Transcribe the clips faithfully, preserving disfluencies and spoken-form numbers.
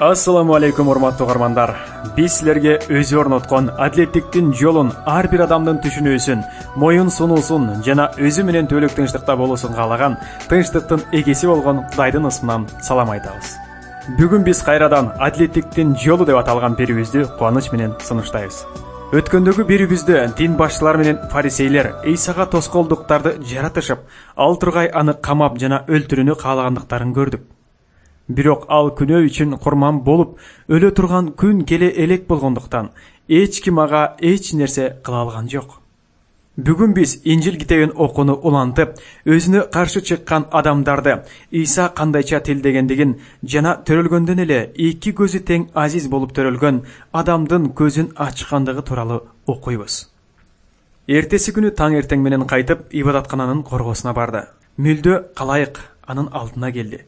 Ассаламу алейкум, урматтуу угармандар. Биз силерге өзү орноткон адилеттиктин жолун, ар бир адамдын түшүнүүсүн, моюн сунуусун жана өзү менен түбөлүк тынчтыкта болуусун каалаган тынчтыктын эгеси болгон Кудайдын ысымынан салам айтабыз. Бүгүн биз кайрадан адилеттиктин жолу деп аталган берүүбүздү кубаныч менен сунуштайбыз. Өткөндөгү берүүбүздө дин башчылары менен фарисейлер Исага тоскоолдуктарды жаратышып, ал тургай аны камап жана өлтүрүүнү каалагандыктарын көрдүк. Бирок ал күнөө үчүн курман болуп, өлө турган күн келе элек болгондуктан эч ким ага эч нерсе кыла алган жок. Бүгүн биз Инжил китебин окууну улантып, өзүнө каршы чыккан адамдарды Иса кандайча тилдегендигин жана төрөлгөндөн эле эки көзү тең азиз болуп төрөлгөн адамдын көзүн ачкандыгы тууралуу окуйбуз. Эртеси күнү таң эртең менен кайтып, ибадаткананын коргосуна барды. Мүлдө калайык анын алдына келди.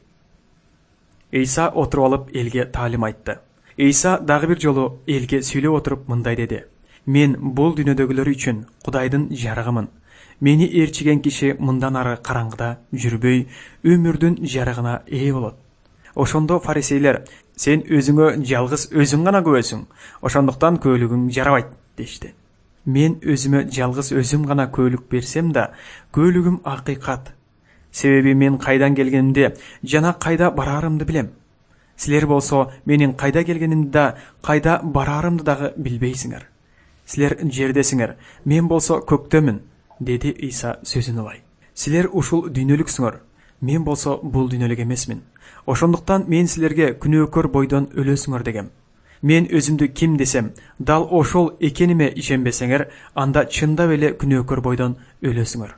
Иса отуруп алып элге таалим айтты. Иса дагы бир жолу элге сүйлөп отуруп мындай деди: Мен бул дүйнөдөгүлөр үчүн Кудайдын жарыгымын. Мени ээрчиген киши мындан ары караңгыда жүрбөй, өмүрдүн жарыгына ээ болот. Ошондо фарисейлер: Сен өзүңө жалгыз өзүң гана күбөсүң, ошондуктан көөлүгүң жарабайт дешти. Мен өзүмө жалгыз өзүм гана көөлүк берсем да, көөлүгүм акыйкат. Себеби мен кайдан келгенимди жана кайда барарымды билем. Силер болсо менин кайда келгенимди да, кайда барарымды дагы билбейсиңер. Силер жердесиңер, мен болсо көктөмүн, деди Иса сөзүн улай. Силер ушул дүйнөлүксүңөр, мен болсо бул дүйнөлүк эмесмин. Ошондуктан мен силерге күнөөкөр бойдон өлөсүңөр дегем. Мен өзүмдү ким десем, дал ошол экениме ишенбесеңер, анда чындап эле күнөөкөр бойдон өлөсүңөр.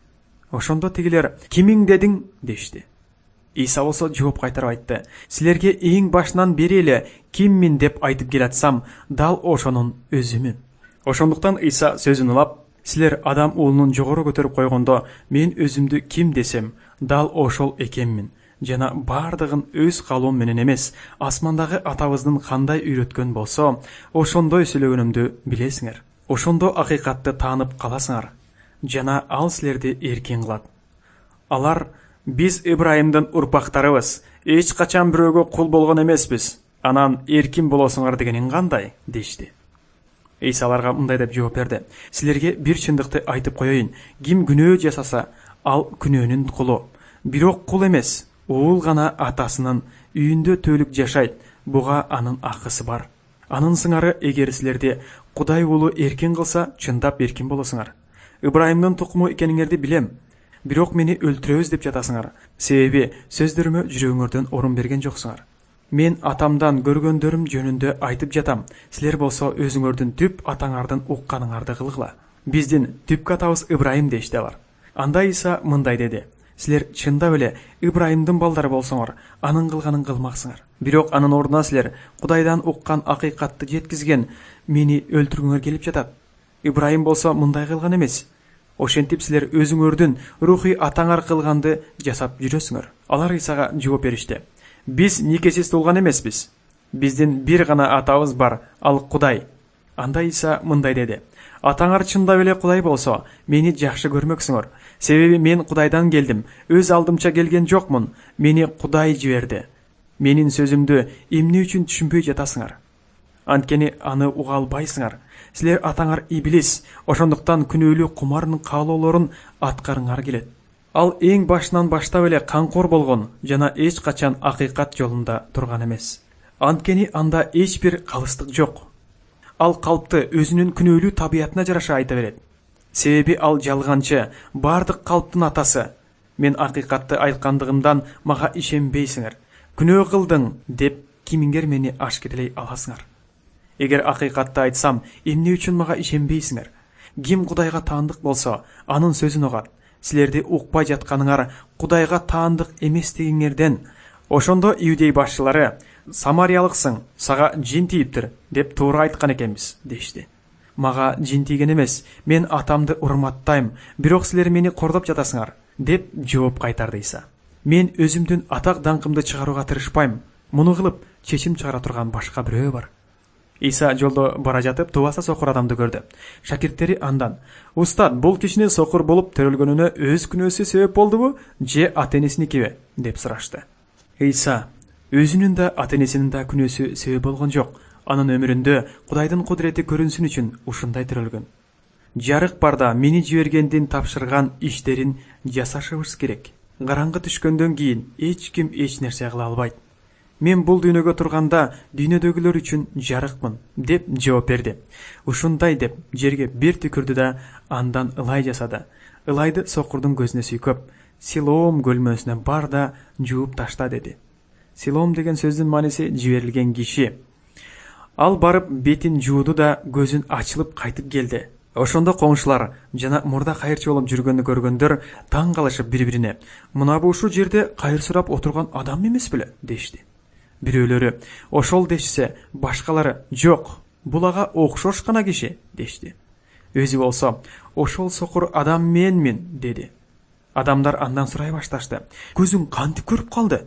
Ошондо тигилер: Кимиң дедиң дешти. Иса болсо жооп кайтарып айтты: Силерге эң башынан бери эле киммин деп айтып келатсам, дал ошонун өзүмүн. Ошондуктан Иса сөзүн улап: Силер адам уулунун жогору көтөрүп койгондо, мен өзүмдү ким десем, дал ошол экенмин. Жана бардыгын өз калуум менен эмес, асмандагы атабыздын кандай үйрөткөн болсо, ошондой сүйлөгөнүмдү билесиңер. Ошондо акыйкатты таанып каласыңар. Жана ал силерди эркин кылат. Алар: Биз Ибрайымдын урпактарыбыз, эч качан бирөөгө кул болгон эмеспиз. Анан эркин болосуңар дегениң кандай? Дешти. Иса аларга мындай деп жооп берди: Силерге бир чындыкты айтып коеюн, ким күнөө жасаса, ал күнөөнүн кулу. Бирок кул эмес, уул гана атасынын үйүндө төлүк жашайт. Буга анын акысы бар. Анын сыңары, эгер силерди Кудай уулу эркин кылса, чындап эркин болосуңар. Ибрайымдын тукуму экениңерди билем. Бирок мени өлтүрөбүз деп жатасыңар. Себеби сөздөрүмө жүрөгүңөрдөн орун берген жоксуңар. Мен атамдан көргөндөрүм жөнүндө айтып жатам. Силер болсо өзүңөрдүн түп атаңардын укканыңарды кылгыла. Биздин түпкү атабыз Ибрайым дешти алар. Анда Иса мындай деди: Силер чындап эле Ибрайымдын балдары болсоңор, анын кылганын кылмаксыңар. Бирок анын ордуна силер Кудайдан уккан акыйкатты жеткизген мени өлтүргүңөр келип жатат. Ибрайым болсо мындай кылган эмес. Ошентип силер өзүңөрдүн рухий атаңар кылганды жасап жүрөсүңөр. Алар Исага жооп беришти: Биз никесиз туулган эмеспиз. Биздин бир гана атабыз бар, ал Кудай. Анда Иса мындай деди: Атаңар чындап эле Кудай болсо, мени жакшы көрмөксүңөр. Себеби мен Кудайдан келдим, өз алдымча келген жокмун. Мени Кудай жиберди. Менин сөзүмдү эмне үчүн түшүнбөй жатасыңар? Анткени аны уга албайсыңар. Силер атаңар Иблис, ошондуктан күнөөлүү кумардын каалоолорун аткарыңар келет. Ал эң башынан баштап эле камкор болгон жана эч качан акыйкат жолунда турган эмес. Анткени анда эч бир калыстык жок. Ал калпты өзүнүн күнөөлүү табиятына жараша айта берет. Себеби ал жалганчы, бардык калптын атасы. Мен акыйкатты айткандыгымдан мага ишенбейсиңер. Күнөө кылдың деп кимиңер мени ашкерелей аласыңар. Эгер акыйкатты айтсам, эмне үчүн мага ишенбейсиңер? Ким Кудайга таандык болсо, анын сөзүн угат. Силерди укпай жатканыңар Кудайга таандык эместигиңерден. Ошондо иудей башчылары: Самариялыксың, сага жин тийиптир деп туура айткан экенбиз, дешти. Мага жин тийген эмес, мен атамды урматтайм, бирок силер мени кордоп жатасыңар, деп жооп кайтарды Иса. Мен өзүмдүн атак даңкымды чыгарууга тырышпайм. Муну кылып чечим чыгара турган башка бирөө бар. Иса жолдо бара жатып тубаса сокур адамды көрдү. Шакирттери андан: Устат, бул кишинин сокур болуп төрөлгөнүнө өз күнөөсү себеп болдубу, же ата-энесиникиби? деп сурашты. Иса: Өзүнүн да ата-энесинин да күнөөсү себеп болгон жок. Анын өмүрүндө Кудайдын кудурети көрүнсүн үчүн ушундай тирөлгөн. Жарык барда мени жибергендин тапшырган иштерин жасашыбыз керек. Караңгы түшкөндөн кийин эч ким эч нерсе кыла албайт. Мен бул дүйнөгө турганда дүйнөдөгүлөр үчүн жарыкмын, деп жооп берди. Ушундай деп жерге бир түкүрдү да андан ылай жасады. Ылайды сокурдун көзүнө сүйкөп, Силоом көлмөсүнө бар да жууп ташта деди. Силоом деген сөздүн мааниси жиберилген киши. Ал барып бетин жууду да көзүн ачылып кайтып келди. Ошондо коңшулар жана мурда кайырчы болуп жүргөндү көргөндөр таң калышып бири-бирине: "Мына бу ушул жерде кайыр сурап отурган адам эмес беле?" дешти. Бирөөлөрү "Ошол" дешсе, башкалары "Жок, бул ага окшош гана киши" дешти. Өзү болсо "Ошол сокур адам менмин" деди. Адамдар андан сурай башташты: "Көзүң кантип көрүп калды?"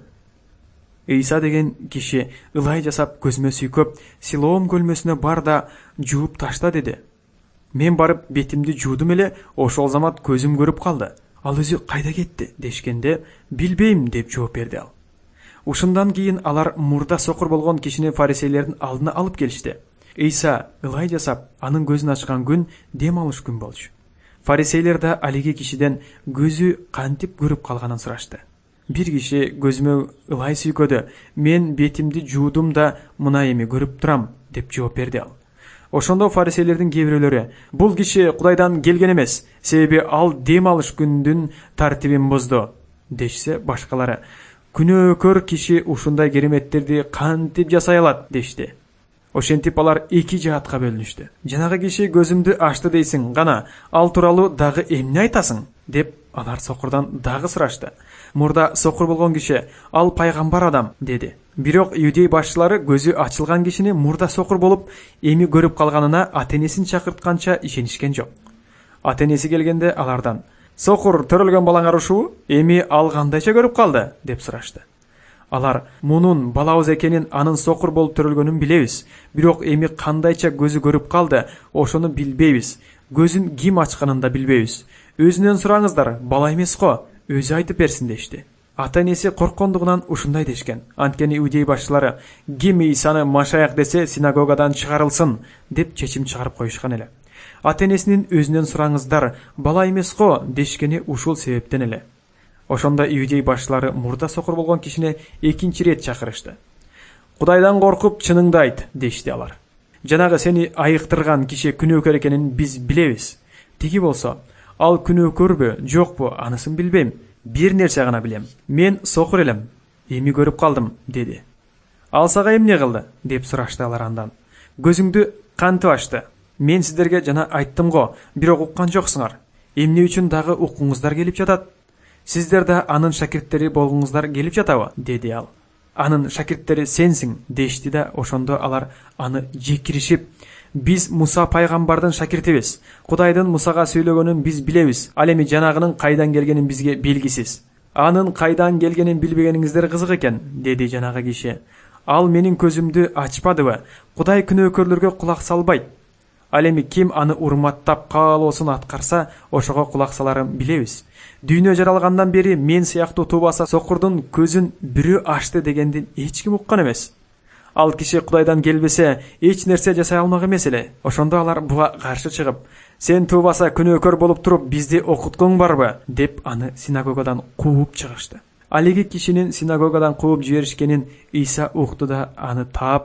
Ыйса деген киши ылай жасап көзүмө сүйкөп, Силоом көлмөсүнө бар да жууп ташта деди. Мен барып бетимди жуудум эле, ошол замат көзүм көрүп калды. Ал өзү кайда кетти дешкенде, "Билбейм" деп жооп берди ал. Ушундан кийин алар мурда сокур болгон кишини фарисейлердин алдына алып келишти. Ыйса ылай жасап, анын көзүн ачкан күн дем алыш күн болчу. Фарисейлер да алиги кишиден көзү кантип көрүп калганын сурашты. Бир киши көзүмө ылай сүйкөдү, "Мен бетимди жуудум да мына эми көрүп турам" деп жооп берди ал. Ошондо фарисейлердин кээ бирөөлөрү: "Бул киши Кудайдан келген эмес, себеби ал дем алыш күндүн тартибин бузду" дешсе, башкалары: "Күнөөкөр киши ушундай кереметтерди кантип жасай алат" дешти. Ошентип алар эки жаатка бөлүнүштү. "Жанагы киши көзүмдү ачты дейсиң, кана, ал тууралуу дагы эмне айтасың?" деп алар сокурдан дагы сурашты. Мурда сокур болгон киши: "Ал пайгамбар адам" деди. Бирок иудей башчылары көзү ачылган кишини мурда сокур болуп, эми көрүп калганына ата-энесин чакыртканча ишенишкен жок. Ата-энеси келгенде алардан: "Сокур төрөлгөн балаңар ушубу? Эми ал кандайча көрүп калды?" деп сурашты. Алар: "Мунун балабыз экенин, анын сокур болуп төрөлгөнүн билебиз. Бирок эми кандайча көзү көрүп калды, ошону билбейбиз. Көзүн ким ачканын да билбейбиз. Өзүнөн сураңыздар, бала эмес го, өзү айтып берсин" дешти. Ата-энеси корккондугунан ушундай дешкен. Анткени иудей башчылары: "Ким Ыйсаны Машаяк десе, синагогадан чыгарылсын" деп чечим чыгарып коюшкан эле. Ата-энесинин "өзүнөн сураңыздар, бала эмес го" дешкени ушул себептен эле. Ошондо иудей башчылары мурда сокур болгон кишини экинчи рет чакырышты. "Кудайдан коркуп, чыныңды айт" дешти алар. "Жанагы сени айыктырган киши күнөөкөр экенин биз билебиз. Тиги болсо, ал күнөөкөрбү, жокпу, анысын билбейм. Бир нерсе гана билем. Мен сокур элем, эми көрүп калдым" деди. "Ал сага эмне кылды?" деп сурашты алар андан. "Көзүңдү кантип ачты? Мен сиздерге жана айттым го, бирок уккан жоксуңар. Эмне үчүн дагы уккуңуздар келип жатат? Сиздер да анын шакирттери болгуңуздар келип жатабы?" деди ал. "Анын шакирттери сенсиң" дешти да, ошондо алар аны жекиришип: "Биз Муса пайгамбардын шакиртибиз. Кудайдын Мусага сүйлөгөнүн биз билебиз. Ал эми жанагынын кайдан келгенин бизге белгисиз. Анын кайдан келгенин билбегениңиздер кызык экен" деди жанагы киши. "Ал менин көзүмдү ачпадыбы? Кудай күнөөкөрлөргө кулак салбайт. Ал эми ким аны урматтап каалоосун аткарса, ошого кулак саларын билебиз. Дүйнө жаралгандан бери мен сыяктуу туубаса сокурдун көзүн бирөө ачты дегендин эч ким уккан эмес. Ал киши Кудайдан келбесе, эч нерсе жасай алмак эмес эле." Ошондо алар буга каршы чыгып: "Сен туубаса күнөөкөр болуп туруп, бизди окуткуң барбы?" деп аны синагогадан кууп чыгышты. Алиги кишинин синагогадан кууп жиберишкенин Ыйса укту да аны таап: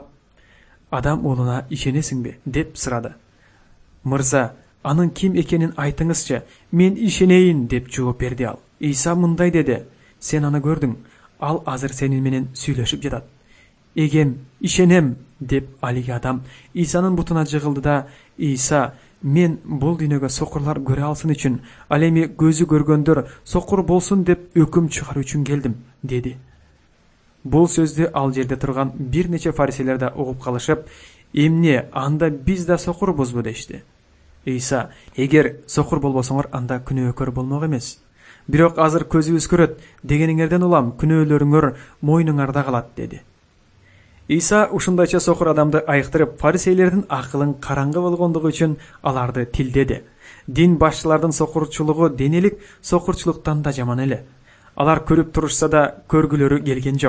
"Адам уулуна ишенесиңби?" деп сурады. "Мырза, анын ким экенин айтыңызчы, мен ишенейин" деп жооп берди ал. Ыйса мындай деди: "Сен аны көрдүң, ал азыр сенин менен сүйлөшүп жатат. Эгем, ишенем" деп алиги адам Ыйсанын бутуна жыгылды да: "Ыйса, мен бул дүйнөгө сокурлар көрө алсын үчүн, ал эми көзү көргөндөр сокур болсун деп өкүм чыгаруу үчүн келдим" деди. Бул сөздү ал жерде турган бир нече фарисейлер да угуп калышып: "Эмне, анда биз да сокурбузбу?" дешти. Ыйса: "Эгер сокур болбосоңор, анда күнөөкөр болмок эмес. Бирок азыр көзүбүз көрөт дегениңерден улам күнөөлөрүңөр мойнуңарда калат" деди. Ыйса ушундайча сокур адамды айыктырып, фарисейлердин акылын караңгы болгондугу үчүн аларды тилдеди. Дин башчылардын сокурчулугу денелик сокурчулуктан да жаман эле. Алар көрүп турушса да көргүлөрү келген жок.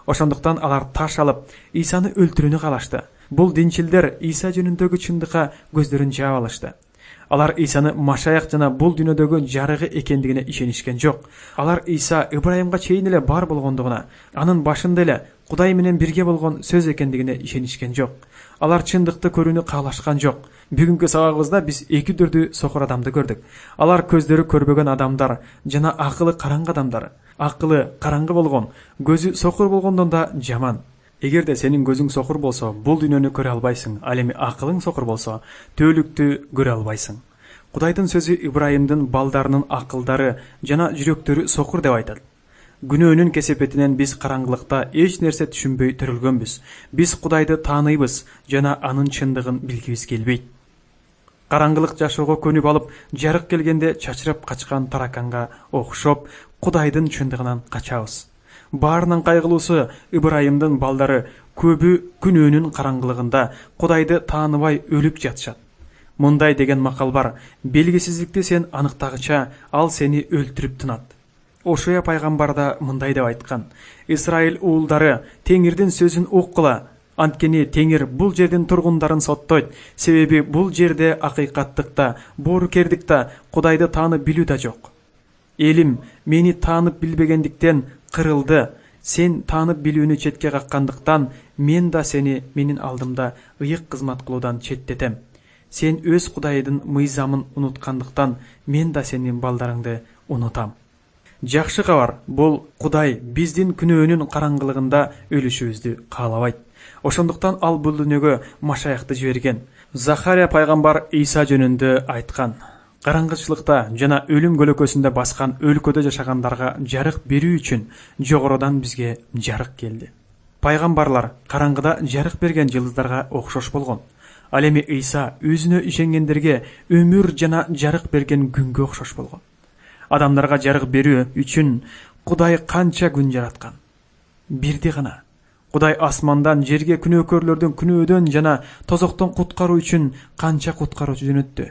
Ошондуктан алар таш алып Исаны өлтүрүүнү каалашты. Бул динчилдер Иса жөнүндөгү чындыкка көздөрүн жаап алышты. Алар Исаны Машаяк жана бул дүйнөдөгү жарыгы экендигине ишенишкен жок. Алар Иса Ибрайымга чейин эле бар болгондугуна, анын башында эле Кудай менен бирге болгон сөз экендигине ишенишкен жок. Алар чындыкты көрүүнү каалашкан жок. Бүгүнкү сабагыбызда биз эки түрдүү сокур адамды көрдүк. Алар көздөрү көрбөгөн адамдар жана акылы караңгы адамдар. Акылы караңгы болгон, көзү сокур болгондон да жаман. Эгерде сенин көзүң сокур болсо, бул дүйнөнү көрө албайсың. Ал эми акылың сокур болсо, төөлүктү көрө албайсың. Кудайдын сөзү Ибрайымдын балдарынын акылдары жана жүрөктөрү сокур деп айтат. Күнөөнүн кесепетинен биз караңгылыкта эч нерсе түшүнбөй төрөлгөнбүз. Биз Кудайды тааныйбыз жана анын чындыгын билгибиз келбейт. Караңгылык жашоого көнүп алып, жарык келгенде чачырап качкан тараканга окшоп, Кудайдын чындыгынан качабыз. Баарынан кайгылуусу Ибрайымдын балдары көбү күнөөнүн караңгылыгында Кудайды тааныбай өлүп жатышат. Мындай деген макал бар: белгисиздикти сен аныктагыча, ал сени өлтүрүп тынат. Ошуя пайгамбар да мындай деп айткан: Исраил уулдары Теңирдин сөзүн уккула, анткени Теңир бул жердин тургундарын соттойт, себеби бул жерде акыйкаттыкта, боорукердикта, Кудайды таанып билүү да жок. Элим мени таанып билбегендиктен кырылды. Сен таанып билүүнү четке каккандыктан, мен да сени менин алдымда ыйык кызмат кылуудан четтетем. Сен өз Кудайдын мыйзамын унуткандыктан, мен да сенин балдарыңды унутам. Жакшы кабар, бул Кудай биздин күнөөнүн караңгылыгында өлүшүбүздү каалабайт. Ошондуктан ал бул дүйнөгө Машаякты жиберген. Захария пайгамбар Иса жөнүндө айткан: караңгычылыкта жана өлүм көлөкөсүндө баскан өлкөдө жашагандарга жарык берүү үчүн жогорудон бизге жарык келди. Пайгамбарлар караңгыда жарык берген жылдыздарга окшош болгон. Ал эми Иса өзүнө ишенгендерге өмүр жана жарык берген күнгө окшош болгон. Адамдарга жарык берүү үчүн Кудай канча күн жараткан? Бирди гана. Кудай асмандан жерге күнөөкөрлөрдүн күнөөдөн жана тозоктон куткаруу үчүн канча куткаруучу жөнөттү?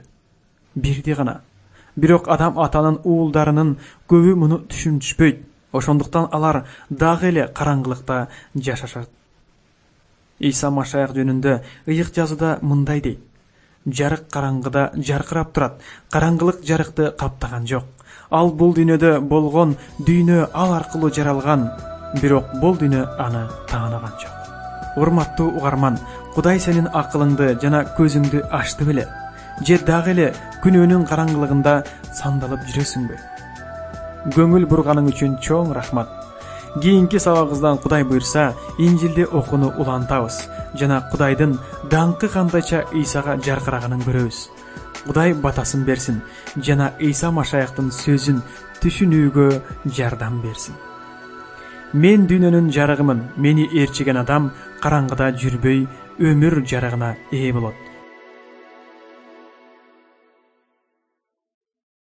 Бирди гана. Бирок адам атанын уулдарынын көбү муну түшүнүшпөйт. Ошондуктан алар дагы эле караңгылыкта жашашат. Иса Машаяк жөнүндө ыйык жазууда мындай дейт: жарык караңгыда жаркырап турат, караңгылык жарыкты каптаган жок. Ал бул дүйнөдө болгон, дүйнө ал аркылуу жаралган, бирок бул дүйнө аны таанаган жок. Урматтуу угарман, Кудай сенин акылыңды жана көзүңдү ачты беле? Же дагы эле күнөөнүн караңгылыгында сандалып жүрөсүңбү? Көңүл бурганың үчүн чоң рахмат. Кийинки сабагыбыздан Кудай буйрса, Инжилди окууну улантабыз жана Кудайдын даңкы кандайча Исага жаркыраганын көрөбүз. Кудай батасын берсин жана Иса Машаяктын сөзүн түшүнүүгө жардам берсин. Мен дүйнөнүн жарыгымын, мени ээрчиген адам караңгыда жүрбөй, өмүр жарыгына ээ болот.